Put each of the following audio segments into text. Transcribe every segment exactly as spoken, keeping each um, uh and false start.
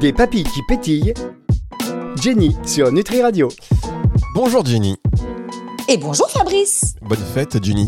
Des papilles qui pétillent. Jenny sur Nutri Radio. Bonjour Jenny. Et bonjour Fabrice. Bonne fête Jenny.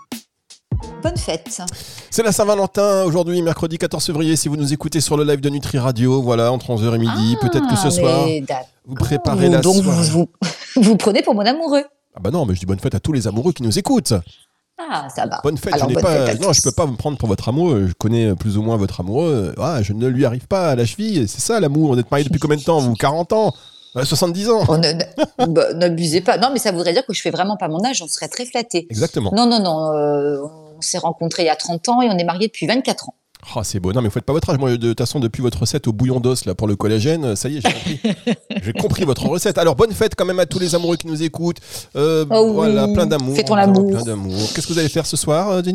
Bonne fête. C'est la Saint-Valentin, aujourd'hui, mercredi quatorze février, si vous nous écoutez sur le live de Nutri Radio, voilà, entre onze heures et midi, Ah, peut-être que ce soir, vous préparez vous, la donc soirée. vous, vous, vous prenez pour mon amoureux. Ah bah non, mais je dis bonne fête à tous les amoureux qui nous écoutent. Ah, ça va. Bonne fête, Alors, je n'ai bonne pas, fête à non, tous. je peux pas me prendre pour votre amoureux, je connais plus ou moins votre amoureux, ah, je ne lui arrive pas à la cheville, c'est ça l'amour, on est mariés depuis combien de temps, vous, quarante ans, Euh, soixante-dix ans. Oh, ne- ne- bah, n'abusez pas. Non, mais ça voudrait dire que je fais vraiment pas mon âge, on serait très flattés. Exactement. Non, non, non. euh, on s'est rencontrés il y a trente ans et on est mariés depuis vingt-quatre ans. Oh, c'est beau. Non, mais vous faites pas votre âge. Moi, de toute façon, depuis votre recette au bouillon d'os là pour le collagène, ça y est, j'ai compris. J'ai compris votre recette. Alors, bonne fête quand même à tous les amoureux qui nous écoutent. Euh, Oh oui. voilà, plein d'amour. Fêtons Vraiment l'amour. Plein d'amour. Qu'est-ce que vous allez faire ce soir, euh, Jenny ?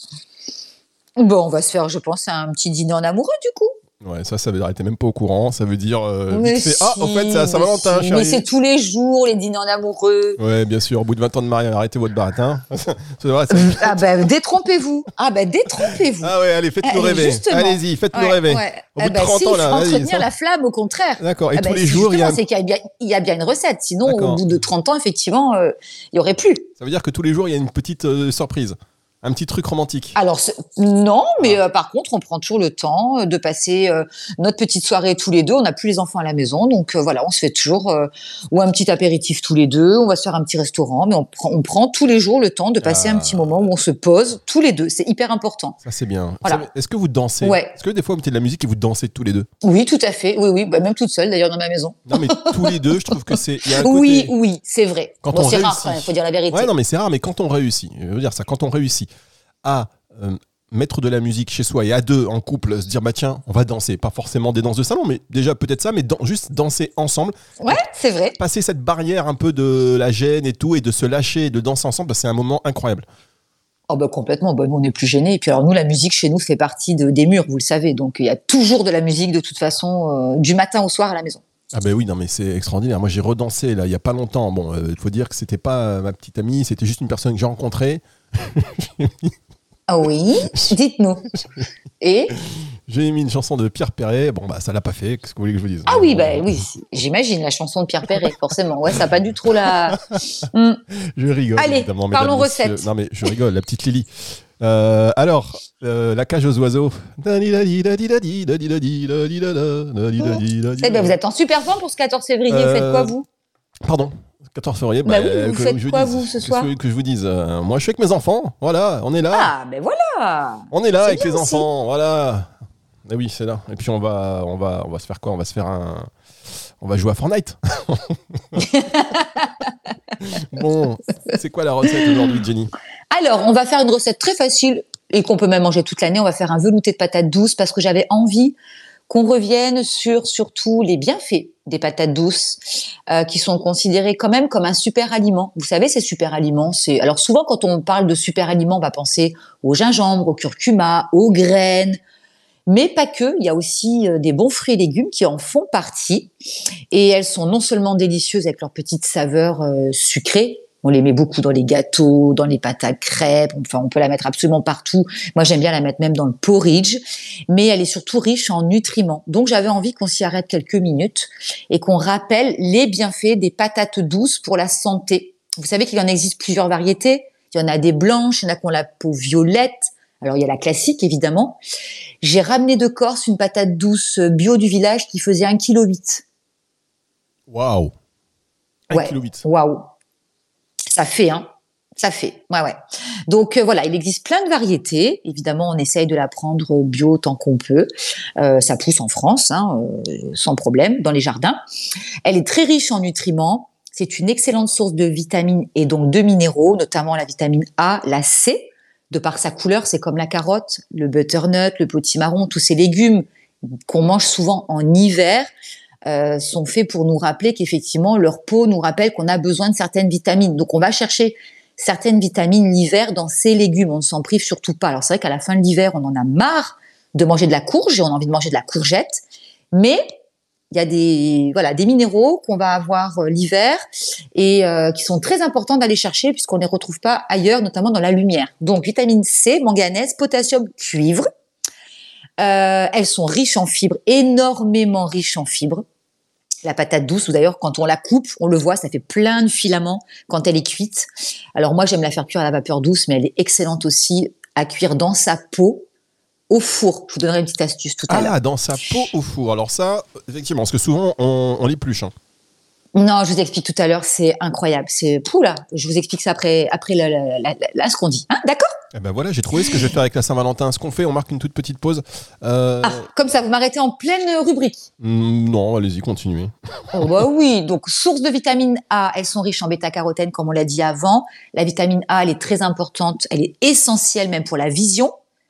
Bon, on va se faire, je pense, un petit dîner en amoureux, du coup. Ouais, ça, ça veut dire, t'es même pas au courant. Ça veut dire, euh, Mais vite fait, ah, en si, fait, c'est à mais Saint-Valentin, si. chérie. Mais c'est tous les jours, les dîners en amoureux. Ouais, bien sûr. Au bout de vingt ans de mariage, arrêtez votre baratin. C'est vrai, ça- Ah ben, détrompez-vous. Ah ben, détrompez-vous. Ah ouais, allez, faites-nous Eh, rêver. justement. Allez-y, faites-nous Ouais, rêver. ouais. Au bout Eh de ben, trente si, ans, il là, faut vas-y, entretenir ça- la flamme, au contraire. D'accord. Et Ah tous ben, les si, jours, il y a. justement, c'est qu'il y a bien, il y a bien une recette. Sinon, D'accord. au bout de trente ans, effectivement, euh, il y aurait plus. Ça veut dire que tous les jours, il y a une petite euh, surprise. Un petit truc romantique. Alors, c'est- non, mais Ah. euh, par contre, on prend toujours le temps euh, de passer euh, notre petite soirée tous les deux. On n'a plus les enfants à la maison, donc euh, voilà, on se fait toujours euh, ou un petit apéritif tous les deux. On va se faire un petit restaurant, mais on, prend- on prend tous les jours le temps de passer Ah. un petit moment où on se pose tous les deux. C'est hyper important. Ça, c'est bien. Voilà. Ça, Est-ce que vous dansez ? Ouais. Est-ce que des fois, vous mettez de la musique et vous dansez tous les deux ? Oui, tout à fait. Oui, oui, bah, même toute seule d'ailleurs dans ma maison. Non, mais tous les deux, je trouve que c'est. il y a un Oui, côté- oui, c'est vrai. Quand Bon, on c'est rare, réussit. il faut dire la vérité. Ouais, non, mais c'est rare, mais quand on réussit, je veux dire ça, quand on réussit à euh, mettre de la musique chez soi et à deux, en couple, se dire, bah tiens, on va danser. Pas forcément des danses de salon, mais déjà peut-être ça, mais dan- juste danser ensemble. Ouais, c'est vrai. Passer cette barrière un peu de la gêne et tout, et de se lâcher et de danser ensemble, bah, c'est un moment incroyable. Oh bah complètement, bah nous on n'est plus gênés. Et puis alors nous, la musique chez nous fait partie de, des murs, vous le savez. Donc il y a toujours de la musique de toute façon, euh, du matin au soir à la maison. Ah ben oui, non mais c'est extraordinaire. Moi j'ai redansé là il y a pas longtemps. Bon, il faut dire que c'était pas euh, ma petite amie, c'était juste une personne que j'ai rencontrée. Ah oui, dites-nous. Et J'ai mis une chanson de Pierre Perret. Bon bah ça l'a pas fait. Qu'est-ce que vous voulez que je vous dise ? ah oui, bah oui, j'imagine la chanson de Pierre Perret, forcément. Ouais, ça n'a pas du tout la. Hmm. Je rigole. Allez, évidemment, parlons mesdames, messieurs. recettes. Non mais je rigole, la petite Lily. Euh, alors, euh, la cage aux oiseaux. Eh ben, vous êtes en super forme pour ce quatorze février. Vous faites quoi Euh, vous Pardon. quatorze février. Bah oui, vous que faites je quoi, dise. vous, ce Qu'est-ce soir que, que je vous dise Euh, Moi, je suis avec mes enfants. Voilà, on est là. Ah, ben voilà. On est là C'est avec bien les aussi. enfants. Voilà. Ah oui, c'est là. Et puis on va, on va, on va se faire quoi On va se faire un. On va jouer à Fortnite. Bon, c'est quoi la recette aujourd'hui, Jenny ? Alors, on va faire une recette très facile et qu'on peut même manger toute l'année. On va faire un velouté de patates douces parce que j'avais envie qu'on revienne sur surtout les bienfaits des patates douces euh, qui sont considérées quand même comme un super aliment. Vous savez, ces super aliments, c'est alors souvent quand on parle de super aliments, on va penser au gingembre, au curcuma, aux graines. Mais pas que, il y a aussi euh, des bons fruits et légumes qui en font partie. Et elles sont non seulement délicieuses avec leur petite saveur euh, sucrée, on les met beaucoup dans les gâteaux, dans les pâtes à crêpes, enfin on peut la mettre absolument partout. Moi j'aime bien la mettre même dans le porridge, mais elle est surtout riche en nutriments. Donc j'avais envie qu'on s'y arrête quelques minutes et qu'on rappelle les bienfaits des patates douces pour la santé. Vous savez qu'il en existe plusieurs variétés. Il y en a des blanches, il y en a qui ont la peau violette. Alors il y a la classique évidemment. J'ai ramené de Corse une patate douce bio du village qui faisait un virgule huit kilos. Waouh. un Ouais. virgule huit. Waouh. Ça fait, hein. Ça fait. Ouais, ouais. Donc euh, voilà, il existe plein de variétés. Évidemment, on essaye de la prendre bio tant qu'on peut. Euh, ça pousse en France, hein, euh, sans problème, dans les jardins. Elle est très riche en nutriments. C'est une excellente source de vitamines et donc de minéraux, notamment la vitamine A, la C. De par sa couleur, c'est comme la carotte, le butternut, le potimarron, tous ces légumes qu'on mange souvent en hiver euh, sont faits pour nous rappeler qu'effectivement, leur peau nous rappelle qu'on a besoin de certaines vitamines. Donc, on va chercher certaines vitamines l'hiver dans ces légumes. On ne s'en prive surtout pas. Alors, c'est vrai qu'à la fin de l'hiver, on en a marre de manger de la courge et on a envie de manger de la courgette. Mais il y a des, voilà, des minéraux qu'on va avoir euh, l'hiver et euh, qui sont très importants d'aller chercher puisqu'on ne les retrouve pas ailleurs, notamment dans la lumière. Donc, vitamine C, manganèse, potassium, cuivre. Euh, elles sont riches en fibres, énormément riches en fibres. La patate douce, ou d'ailleurs, quand on la coupe, on le voit, ça fait plein de filaments quand elle est cuite. Alors moi, j'aime la faire cuire à la vapeur douce, mais elle est excellente aussi à cuire dans sa peau, au four. Je vous donnerai une petite astuce tout à ah, l'heure. Ah, dans sa peau au four. Alors ça, effectivement, parce que souvent, on, on l'épluche. Hein. Non, je vous explique tout à l'heure, c'est incroyable. C'est poula. Je vous explique ça après, après la, la, la, la, ce qu'on dit. Hein, d'accord ? Eh ben voilà, j'ai trouvé ce que je vais faire avec la Saint-Valentin. Ce qu'on fait, on marque une toute petite pause. Euh... Ah, comme ça, vous m'arrêtez en pleine rubrique. Mm, non, allez-y, continuez. Oh bah oui, donc source de vitamine A, elles sont riches en bêta-carotène, comme on l'a dit avant. La vitamine A, elle est très importante, elle est essentielle même pour la vision,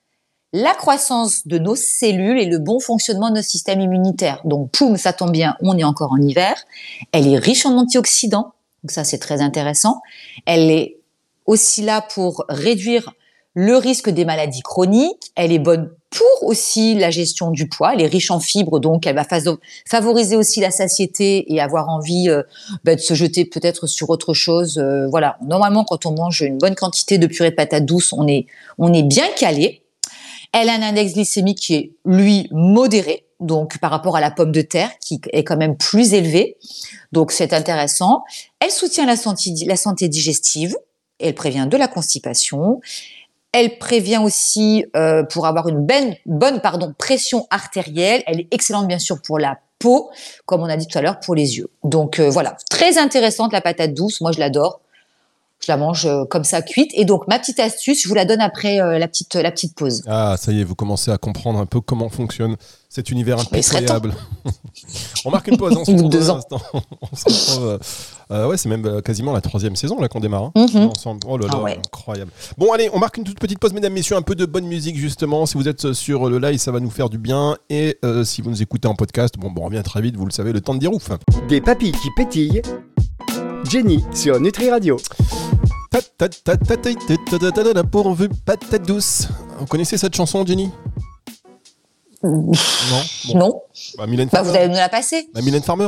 la croissance de nos cellules et le bon fonctionnement de notre système immunitaire. Donc, poum, ça tombe bien, on est encore en hiver. Elle est riche en antioxydants, donc ça c'est très intéressant. Elle est aussi là pour réduire le risque des maladies chroniques. Elle est bonne pour aussi la gestion du poids. Elle est riche en fibres, donc elle va favoriser aussi la satiété et avoir envie euh, bah, de se jeter peut-être sur autre chose. Euh, voilà. Normalement, quand on mange une bonne quantité de purée de patates douces, on est, on est bien calé. Elle a un index glycémique qui est, lui, modéré, donc par rapport à la pomme de terre, qui est quand même plus élevé. Donc, c'est intéressant. Elle soutient la santé, la santé digestive. Elle prévient de la constipation. Elle prévient aussi euh, pour avoir une bonne, bonne pardon, pression artérielle. Elle est excellente, bien sûr, pour la peau, comme on a dit tout à l'heure, pour les yeux. Donc, euh, voilà. Très intéressante, la patate douce. Moi, je l'adore. Je la mange euh, comme ça, cuite. Et donc, ma petite astuce, je vous la donne après euh, la, petite, la petite pause. Ah, ça y est, vous commencez à comprendre un peu comment fonctionne cet univers impitoyable. On marque une pause, hein, on se retrouve deux ans. On se retrouve, euh, euh, ouais, c'est même quasiment la troisième saison là qu'on démarre. Hein, mm-hmm. ensemble. Oh là là, ah ouais. incroyable. Bon, allez, on marque une toute petite pause, mesdames, messieurs, un peu de bonne musique justement. Si vous êtes sur le live, ça va nous faire du bien. Et euh, si vous nous écoutez en podcast, bon, bon, on revient très vite, vous le savez, le temps de dire ouf. Des papilles qui pétillent. Jenny sur Nutri Radio. Pourvu patate douce. Vous connaissez cette chanson, Jenny ? Non. Bon. Non. Bah, Mylène bah, Farmer. vous allez nous la passer. Bah, Mylène Farmer.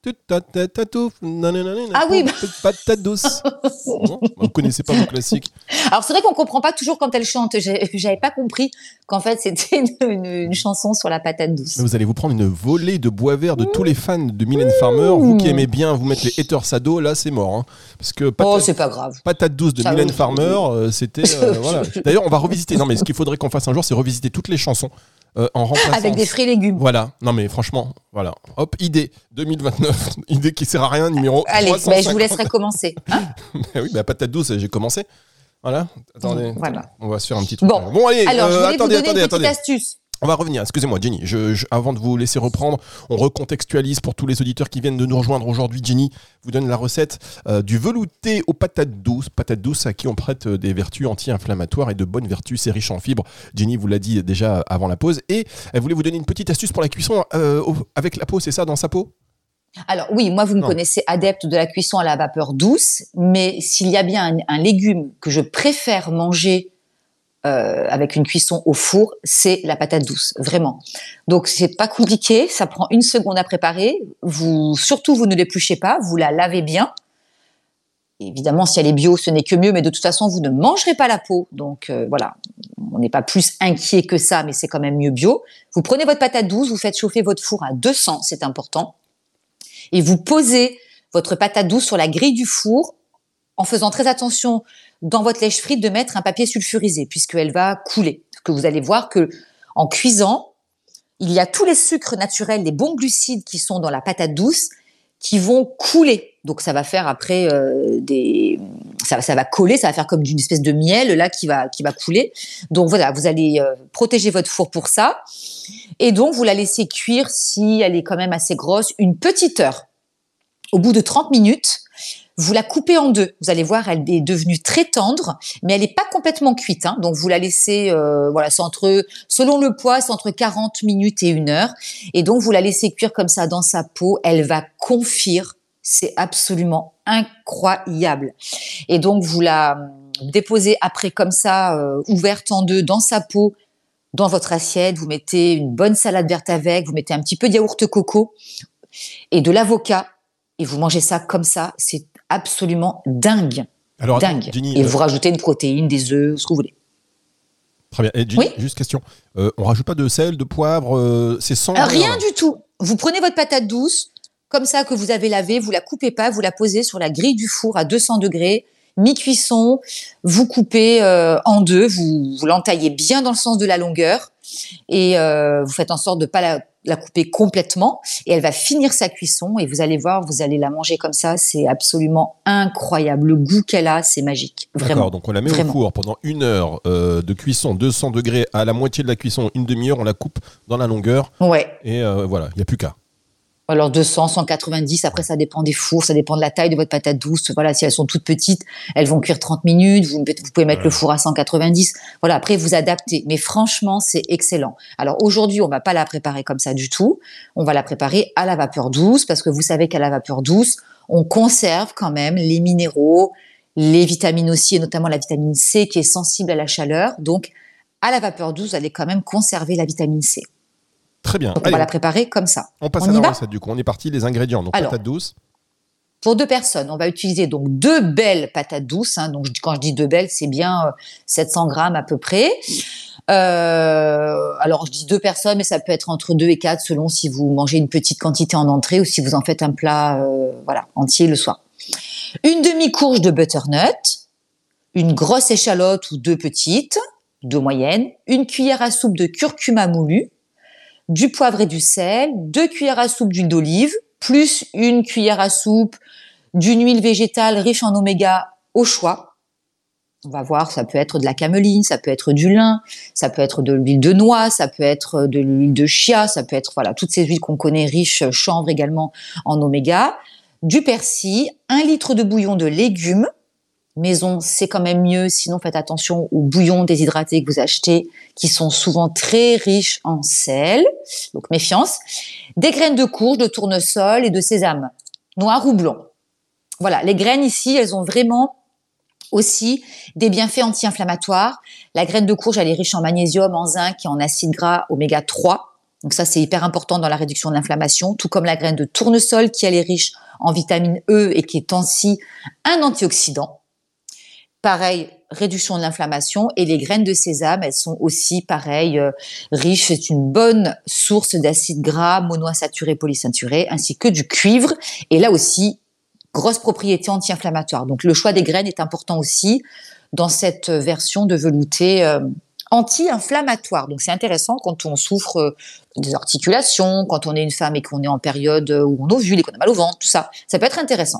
Ah oui, bah... patate douce. Non, vous connaissez pas vos classiques. Alors c'est vrai qu'on comprend pas toujours quand elle chante. J'avais pas compris qu'en fait c'était une, une, une chanson sur la patate douce. Mais vous allez vous prendre une volée de bois vert de tous les fans de Mylène Farmer. Vous qui aimez bien vous mettre les haters à dos, là c'est mort. Hein. Parce que patate, oh c'est pas grave. Patate douce de Ça Mylène Farmer, euh, c'était euh, voilà. D'ailleurs on va revisiter. Non mais ce qu'il faudrait qu'on fasse un jour, c'est revisiter toutes les chansons. Euh, en remplaçant... Avec des fruits et légumes. Voilà. Non mais franchement, voilà. Hop, idée deux mille vingt-neuf. Idée qui sert à rien, numéro Allez, trois cent cinquante. Bah, je vous laisserai commencer. Hein bah oui, bah patate douce, j'ai commencé. Voilà. Attendez. Voilà. On va se faire un petit truc. Bon, bon allez, alors, euh, je voulais attendez, vous donner attendez, une attendez. petite astuce. On va revenir, excusez-moi Jenny, je, je, avant de vous laisser reprendre, on recontextualise pour tous les auditeurs qui viennent de nous rejoindre aujourd'hui. Jenny vous donne la recette euh, du velouté aux patates douces, patates douces à qui on prête des vertus anti-inflammatoires et de bonnes vertus, c'est riche en fibres. Jenny vous l'a dit déjà avant la pause et elle voulait vous donner une petite astuce pour la cuisson euh, avec la peau, c'est ça, dans sa peau ? Alors oui, moi vous me non. connaissez adepte de la cuisson à la vapeur douce, mais s'il y a bien un, un légume que je préfère manger Euh, avec une cuisson au four, c'est la patate douce, vraiment. Donc c'est pas compliqué, ça prend une seconde à préparer. Vous, surtout vous ne l'épluchez pas, vous la lavez bien. Évidemment, si elle est bio, ce n'est que mieux, mais de toute façon, vous ne mangerez pas la peau. Donc euh, voilà, on n'est pas plus inquiet que ça, mais c'est quand même mieux bio. Vous prenez votre patate douce, vous faites chauffer votre four à deux cents, c'est important, et vous posez votre patate douce sur la grille du four en faisant très attention dans votre lèche frite de mettre un papier sulfurisé puisqu'elle va couler. Parce que vous allez voir que en cuisant, il y a tous les sucres naturels, les bons glucides qui sont dans la patate douce qui vont couler. Donc ça va faire après euh, des, ça, ça va coller, ça va faire comme une espèce de miel là qui va qui va couler. Donc voilà, vous allez euh, protéger votre four pour ça. Et donc vous la laissez cuire si elle est quand même assez grosse une petite heure. Au bout de trente minutes. Vous la coupez en deux. Vous allez voir, elle est devenue très tendre, mais elle n'est pas complètement cuite. Hein. Donc vous la laissez, euh, voilà, c'est entre, selon le poids, c'est entre quarante minutes et une heure. Et donc vous la laissez cuire comme ça dans sa peau. Elle va confire. C'est absolument incroyable. Et donc vous la déposez après comme ça, euh, ouverte en deux, dans sa peau, dans votre assiette. Vous mettez une bonne salade verte avec. Vous mettez un petit peu de yaourt coco et de l'avocat. Et vous mangez ça comme ça. C'est absolument dingue. Alors, dingue. Jenny, et euh... vous rajoutez une protéine, des œufs, ce que vous voulez. Très bien. Et Jenny, Oui. juste question. Euh, on rajoute pas de sel, de poivre, euh, c'est sans. Alors, rien du tout. Vous prenez votre patate douce, comme ça que vous avez lavée, vous la coupez pas, vous la posez sur la grille du four à deux cents degrés, mi-cuisson, vous coupez euh, en deux, vous, vous l'entaillez bien dans le sens de la longueur et euh, vous faites en sorte de pas la, la couper complètement et elle va finir sa cuisson et vous allez voir, vous allez la manger comme ça, c'est absolument incroyable. Le goût qu'elle a, c'est magique, vraiment. D'accord, donc on la met vraiment. au four pendant une heure euh, de cuisson, deux cents degrés à la moitié de la cuisson, une demi-heure, on la coupe dans la longueur Ouais. et euh, voilà, il n'y a plus qu'à. Alors deux cents, cent quatre-vingt-dix, après ça dépend des fours, ça dépend de la taille de votre patate douce. Voilà, si elles sont toutes petites, elles vont cuire trente minutes, vous, vous pouvez mettre ouais. le four à cent quatre-vingt-dix. Voilà, après vous adaptez. Mais franchement, c'est excellent. Alors aujourd'hui, on va pas la préparer comme ça du tout. On va la préparer à la vapeur douce parce que vous savez qu'à la vapeur douce, on conserve quand même les minéraux, les vitamines aussi, et notamment la vitamine C qui est sensible à la chaleur. Donc à la vapeur douce, vous allez quand même conserver la vitamine C. Très bien. Donc Allez, on va la préparer comme ça. On passe on à y la va recette du coup. On est parti, les ingrédients. Donc Alors, patate douce. Pour deux personnes, on va utiliser donc deux belles patates douces. Hein. Donc quand je dis deux belles, c'est bien euh, sept cents grammes à peu près. Euh, alors je dis deux personnes, mais ça peut être entre deux et quatre selon si vous mangez une petite quantité en entrée ou si vous en faites un plat euh, voilà entier le soir. Une demi-courge de butternut, une grosse échalote ou deux petites, deux moyennes, une cuillère à soupe de curcuma moulu, du poivre et du sel, deux cuillères à soupe d'huile d'olive, plus une cuillère à soupe d'une huile végétale riche en oméga au choix. On va voir, ça peut être de la cameline, ça peut être du lin, ça peut être de l'huile de noix, ça peut être de l'huile de chia, ça peut être voilà toutes ces huiles qu'on connaît riches, chanvre également en oméga, du persil, un litre de bouillon de légumes. Maison, c'est quand même mieux, sinon faites attention aux bouillons déshydratés que vous achetez, qui sont souvent très riches en sel, donc méfiance. Des graines de courge, de tournesol et de sésame, noir ou blanc. Voilà, les graines ici, elles ont vraiment aussi des bienfaits anti-inflammatoires. La graine de courge, elle est riche en magnésium, en zinc et en acides gras oméga trois. Donc ça, c'est hyper important dans la réduction de l'inflammation, tout comme la graine de tournesol qui elle est riche en vitamine E et qui est aussi un antioxydant. Pareil, réduction de l'inflammation et les graines de sésame, elles sont aussi pareil euh, riches. C'est une bonne source d'acides gras monoinsaturés, polysaturés, ainsi que du cuivre. Et là aussi, grosse propriété anti-inflammatoire. Donc le choix des graines est important aussi dans cette version de velouté euh, anti-inflammatoire. Donc c'est intéressant quand on souffre euh, des articulations, quand on est une femme et qu'on est en période où on ovule et qu'on a mal au ventre, tout ça. Ça peut être intéressant.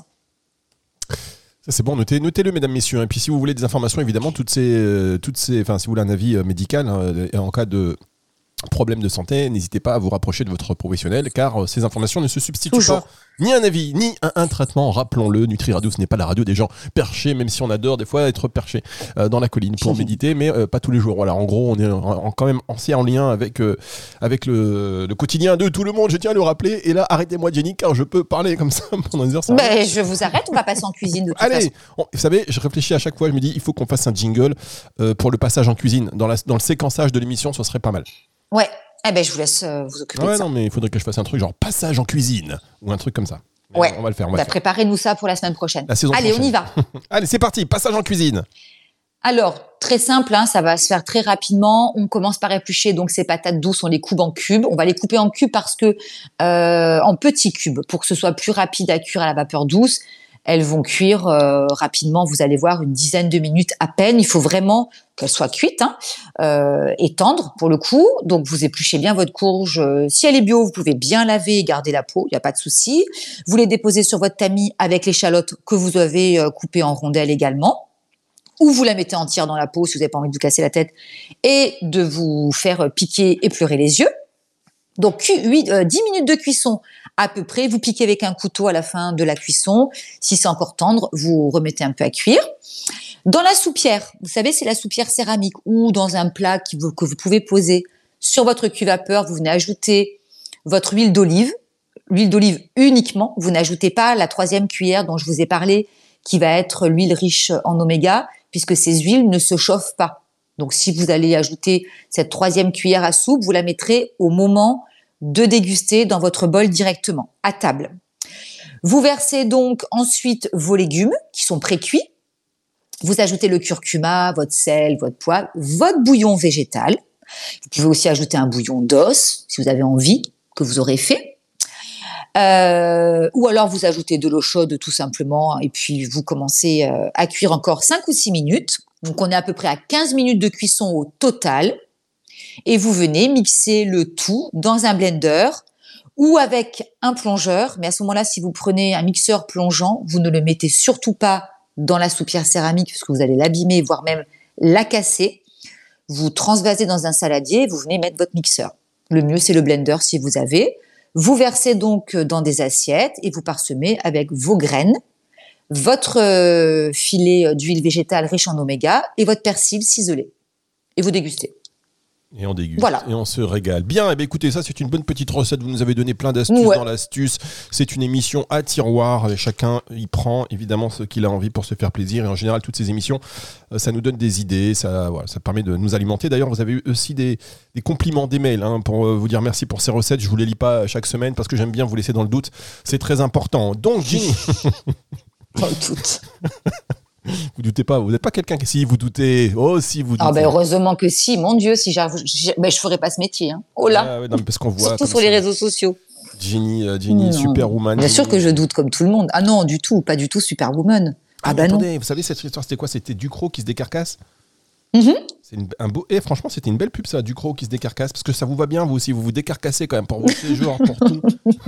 Ça, c'est bon, notez, notez-le, mesdames, messieurs. Et puis, si vous voulez des informations, évidemment, toutes ces, euh, toutes ces, enfin, si vous voulez un avis euh, médical euh, en cas de problème de santé, n'hésitez pas à vous rapprocher de votre professionnel, car euh, ces informations ne se substituent Toujours. pas ni à un avis, ni à un traitement. Rappelons-le, Nutri Radio, ce n'est pas la radio des gens perchés, même si on adore des fois être perché euh, dans la colline pour méditer, mais euh, pas tous les jours. Voilà, en gros, on est en, en, quand même assez en lien avec, euh, avec le, le quotidien de tout le monde, je tiens à le rappeler. Et là, arrêtez-moi, Jenny, car je peux parler comme ça pendant des heures. Ben, je vous arrête, on va passer en cuisine de toute Allez, façon. On, vous savez, je réfléchis à chaque fois, je me dis, il faut qu'on fasse un jingle euh, pour le passage en cuisine. Dans, la, dans le séquençage de l'émission, ce serait pas mal. Ouais, eh ben, je vous laisse euh, vous occuper ouais, de ça. Non, mais il faudrait que je fasse un truc genre passage en cuisine ou un truc comme ça. Mais ouais, on va le faire. On va bah, le faire. Préparez-nous ça pour la semaine prochaine. La saison Allez, prochaine. on y va. Allez, c'est parti, passage en cuisine. Alors, très simple, hein, ça va se faire très rapidement. On commence par éplucher donc ces patates douces, on les coupe en cubes. On va les couper en cubes parce que euh, en petits cubes, pour que ce soit plus rapide à cuire à la vapeur douce. Elles vont cuire euh, rapidement, vous allez voir, une dizaine de minutes à peine. Il faut vraiment qu'elles soient cuites hein, euh, et tendres pour le coup. Donc, vous épluchez bien votre courge. Si elle est bio, vous pouvez bien laver et garder la peau, il n'y a pas de souci. Vous les déposez sur votre tamis avec l'échalote que vous avez euh, coupée en rondelles également. Ou vous la mettez entière dans la peau si vous n'avez pas envie de vous casser la tête et de vous faire piquer et pleurer les yeux. Donc, huit, euh, dix minutes de cuisson à peu près. Vous piquez avec un couteau à la fin de la cuisson. Si c'est encore tendre, vous remettez un peu à cuire. Dans la soupière, vous savez, c'est la soupière céramique ou dans un plat qui vous, que vous pouvez poser sur votre cuve vapeur, vous venez ajouter votre huile d'olive. L'huile d'olive uniquement. Vous n'ajoutez pas la troisième cuillère dont je vous ai parlé, qui va être l'huile riche en oméga, puisque ces huiles ne se chauffent pas. Donc, si vous allez ajouter cette troisième cuillère à soupe, vous la mettrez au moment de déguster dans votre bol directement, à table. Vous versez donc ensuite vos légumes qui sont pré-cuits. Vous ajoutez le curcuma, votre sel, votre poivre, votre bouillon végétal. Vous pouvez aussi ajouter un bouillon d'os, si vous avez envie, que vous aurez fait. Euh, ou alors vous ajoutez de l'eau chaude tout simplement et puis vous commencez euh, à cuire encore cinq ou six minutes. Donc on est à peu près à quinze minutes de cuisson au total. Et vous venez mixer le tout dans un blender ou avec un plongeur. Mais à ce moment-là, si vous prenez un mixeur plongeant, vous ne le mettez surtout pas dans la soupière céramique parce que vous allez l'abîmer, voire même la casser. Vous transvasez dans un saladier et vous venez mettre votre mixeur. Le mieux, c'est le blender si vous avez. Vous versez donc dans des assiettes et vous parsemez avec vos graines, votre euh, filet d'huile végétale riche en oméga et votre persil ciselé. Et vous dégustez. Et on déguste, voilà. Et on se régale. Bien, eh bien, écoutez, ça c'est une bonne petite recette, vous nous avez donné plein d'astuces ouais. dans l'astuce. C'est une émission à tiroir, chacun y prend évidemment ce qu'il a envie pour se faire plaisir. Et en général, toutes ces émissions, ça nous donne des idées, ça, voilà, ça permet de nous alimenter. D'ailleurs, vous avez eu aussi des, des compliments, des mails hein, pour vous dire merci pour ces recettes. Je ne vous les lis pas chaque semaine parce que j'aime bien vous laisser dans le doute. C'est très important. Donc, Ginny. Dans le doute. Vous doutez pas, vous n'êtes pas quelqu'un qui, si vous doutez, oh si vous doutez. Ah ben heureusement que si, mon Dieu, si j'avoue, ben je ferais pas ce métier. Hein. Oh là, ah, ouais, non, parce qu'on voit surtout sur ça. les réseaux sociaux. Ginny, euh, Ginny, Superwoman. Bien Ginny. sûr que je doute comme tout le monde. Ah non, du tout, pas du tout Superwoman. Ah, ah bah attendez, non. vous savez cette histoire, c'était quoi? C'était Ducrot qui se décarcasse. Mm-hmm. C'est une, un beau. Et franchement, c'était une belle pub ça, Ducrot qui se décarcasse, parce que ça vous va bien vous aussi, vous vous décarcassez quand même pour vos séjours, pour tout.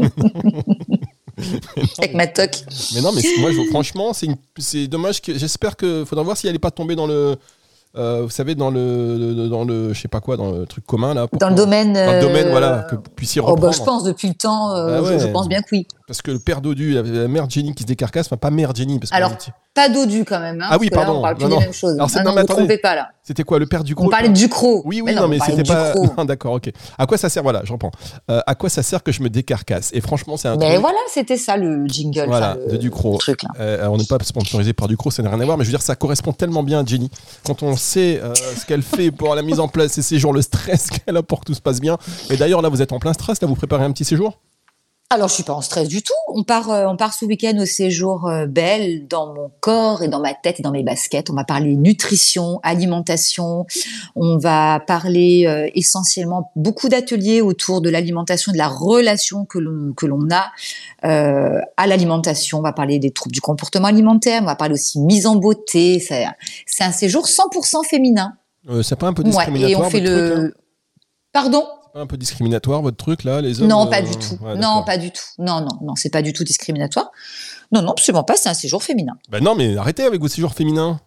Avec ma toque. Mais non, mais moi, je, franchement, c'est, une, c'est dommage que. J'espère que. Faudra voir si elle n'est pas tombée dans le. Euh, vous savez, dans le, dans le. Je sais pas quoi, dans le truc commun, là. Dans le domaine. Dans le domaine, euh... voilà, que vous puissiez reprendre. reprendre. Oh, bah, je pense depuis le temps, euh, ah ouais. je, je pense bien que oui. Parce que le père Dodu, la, la mère Jenny qui se décarcasse, enfin, pas mère Jenny. Parce que Alors, pas Dodu quand même. Hein, ah oui, pardon. Là, on parle plus non, des non. mêmes choses. Alors, c'est, ah, non, non, mais vous attendez. trompez pas là. C'était quoi, le père Ducrot? On parlait de Ducrot. Oui, oui, mais non, non, mais c'était pas. Non, d'accord, ok. À quoi ça sert? Voilà, je reprends. Euh, à quoi ça sert que je me décarcasse? Et franchement, c'est un mais truc. voilà, c'était ça le jingle. Voilà, le, de Ducrot. Truc, là. Euh, on n'est pas sponsorisé par Ducrot, ça n'a rien à voir, mais je veux dire, ça correspond tellement bien à Jenny. Quand on sait euh, ce qu'elle fait pour la mise en place de ces séjours, le stress qu'elle a pour que tout se passe bien. Et d'ailleurs, là, vous êtes en plein stress, là, vous préparez un petit séjour? Alors, je suis pas en stress du tout. On part, euh, on part ce week-end au séjour euh, Belle dans mon corps et dans ma tête et dans mes baskets. On va parler nutrition, alimentation. On va parler euh, essentiellement beaucoup d'ateliers autour de l'alimentation, de la relation que l'on, que l'on a euh, à l'alimentation. On va parler des troubles du comportement alimentaire. On va parler aussi mise en beauté. C'est, c'est un séjour cent pour cent féminin. Euh, c'est pas un peu discriminatoire? Ouais, et on fait le. Truc, Pardon? Un peu discriminatoire votre truc là, les hommes? Non, euh... pas du tout. Ouais, non, pas du tout. Non, non, non, c'est pas du tout discriminatoire. Non, non, absolument pas. C'est un séjour féminin. Ben non, mais arrêtez avec vos séjours féminins.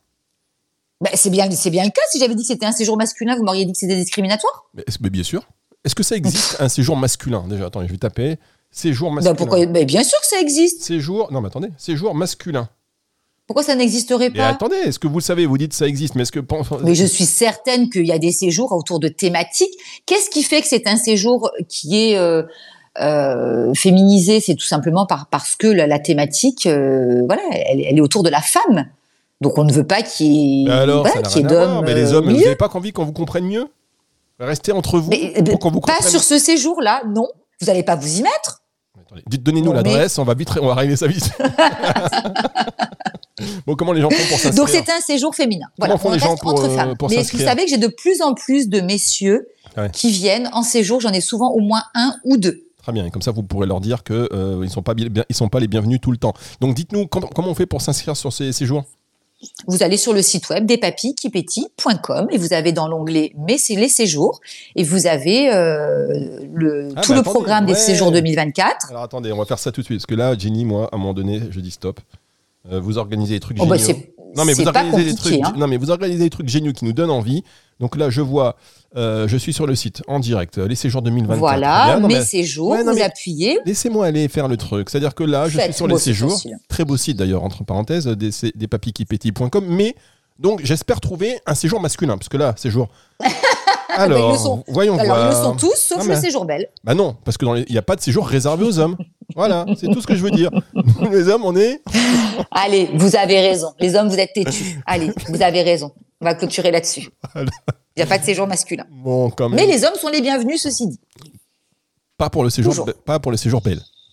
Ben c'est bien, c'est bien le cas. Si j'avais dit que c'était un séjour masculin, vous m'auriez dit que c'était discriminatoire. Mais, mais bien sûr. Est-ce que ça existe un séjour masculin déjà? Attendez, je vais taper séjour masculin. Ben pourquoi? Ben bien sûr que ça existe. Séjour. Non, mais attendez, séjour masculin. Pourquoi ça n'existerait pas? Mais attendez, est-ce que vous le savez? Vous dites que ça existe, mais est-ce que... Mais je suis certaine qu'il y a des séjours autour de thématiques. Qu'est-ce qui fait que c'est un séjour qui est euh, euh, féminisé? C'est tout simplement par, parce que la, la thématique, euh, voilà, elle, elle est autour de la femme. Donc on ne veut pas qu'il y ait, alors, voilà, qu'il y ait d'hommes. Mais les hommes, euh, vous n'avez pas envie qu'on vous comprenne mieux? Restez entre vous mais, pour qu'on vous pas comprenne. sur ce séjour-là, non. Vous n'allez pas vous y mettre. Attendez, dites, donnez-nous non, l'adresse, mais... on va vite, on va régler ça vite. Bon, comment les gens font pour s'inscrire? Donc c'est un séjour féminin. Voilà, comment font on les gens reste pour, entre euh, femmes. pour Mais s'inscrire? vous savez que j'ai de plus en plus de messieurs ouais. qui viennent en séjour. J'en ai souvent au moins un ou deux. Très bien, et comme ça vous pourrez leur dire qu'ils euh, ne sont pas bien, ils sont pas les bienvenus tout le temps. Donc dites-nous comment, comment on fait pour s'inscrire sur ces séjours? Vous allez sur le site web des papilles qui pétillent point com et vous avez dans l'onglet mais c'est les séjours et vous avez euh, le, ah tout bah le attendez, programme ouais. des séjours deux mille vingt-quatre. Alors attendez, on va faire ça tout de suite parce que là, Jenny, moi, à un moment donné, je dis stop. Euh, vous organisez des trucs oh géniaux. bah c'est, non mais c'est vous organisez des trucs. Hein. Non mais vous organisez des trucs géniaux qui nous donnent envie. Donc là, je vois, euh, je suis sur le site en direct, les séjours deux mille vingt-quatre. Voilà, non, mes mais... séjours, ouais, non, vous mais... appuyez. Laissez-moi aller faire le truc. C'est-à-dire que là, je Faites, suis sur bon, les séjours. facile. Très beau site d'ailleurs, entre parenthèses, des, des papilles qui pétillent point com. Mais donc, j'espère trouver un séjour masculin, parce que là, séjour. Alors, ils le sont. voyons Alors, voir. ils le sont tous, sauf non, mais... le séjour Belle. Bah non, parce que il n'y a pas de séjour réservé aux hommes. Voilà, c'est tout ce que je veux dire. Nous, les hommes, on est... Allez, vous avez raison. Les hommes, vous êtes têtus. Allez, vous avez raison. On va clôturer là-dessus. Voilà. Il n'y a pas de séjour masculin. Bon, quand même. Mais les hommes sont les bienvenus, ceci dit. Pas pour le séjour, be- pas pour le séjour Belle.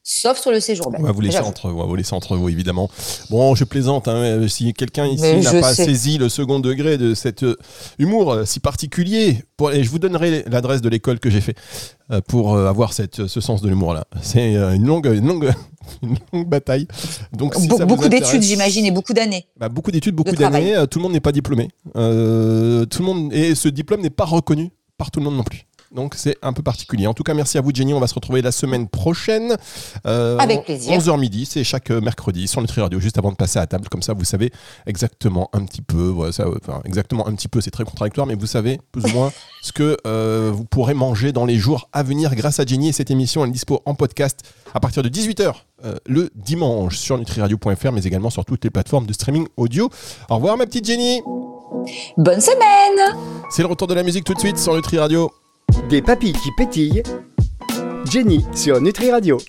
sauf sur le séjour. On va vous laisser J'avoue. entre vous, on va vous laisser entre vous évidemment. Bon, je plaisante. Hein, si quelqu'un ici Mais n'a je pas sais. saisi le second degré de cet euh, humour euh, si particulier, pour, et je vous donnerai l'adresse de l'école que j'ai fait euh, pour euh, avoir cette, ce sens de l'humour là. C'est euh, une longue, une longue, une longue bataille. Donc si Be- ça vous beaucoup intéresse- d'études, j'imagine, et beaucoup d'années. Bah, beaucoup d'études, beaucoup de travail. d'années. euh, Tout le monde n'est pas diplômé. Euh, tout le monde et ce diplôme n'est pas reconnu par tout le monde non plus. Donc c'est un peu particulier. En tout cas, merci à vous Jenny. On va se retrouver la semaine prochaine. Euh, Avec plaisir. onze heures midi, c'est chaque euh, mercredi sur Nutri Radio, juste avant de passer à table. Comme ça, vous savez exactement un petit peu. Voilà, ça, enfin, exactement un petit peu, c'est très contradictoire, mais vous savez plus ou moins ce que euh, vous pourrez manger dans les jours à venir grâce à Jenny. Et cette émission, elle est dispo en podcast à partir de dix-huit heures euh, le dimanche sur nutri radio point f r, mais également sur toutes les plateformes de streaming audio. Au revoir ma petite Jenny. Bonne semaine! C'est le retour de la musique tout de suite sur Nutri Radio. Des papilles qui pétillent. Jenny sur Nutri Radio.